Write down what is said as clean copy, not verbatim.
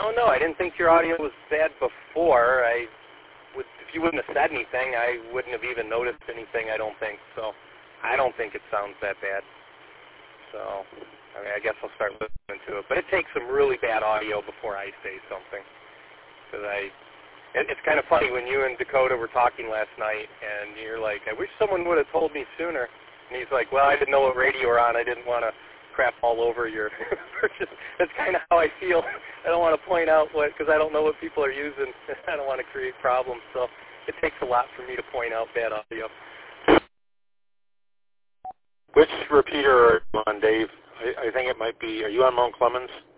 don't know. I didn't think your audio was bad before. If you wouldn't have said anything, I wouldn't have even noticed anything, I don't think. So I don't think it sounds that bad. So, I mean, I guess I'll start listening to it. But it takes some really bad audio before I say something. Because it's kind of funny when you and Dakota were talking last night, and you're like, I wish someone would have told me sooner. And he's like, well, I didn't know what radio you were on. I didn't want to crap all over your purchase. That's kind of how I feel. I don't want to point out because I don't know what people are using. I don't want to create problems. So it takes a lot for me to point out bad audio. Which repeater are you on, Dave? I think it might be, are you on Mount Clemens?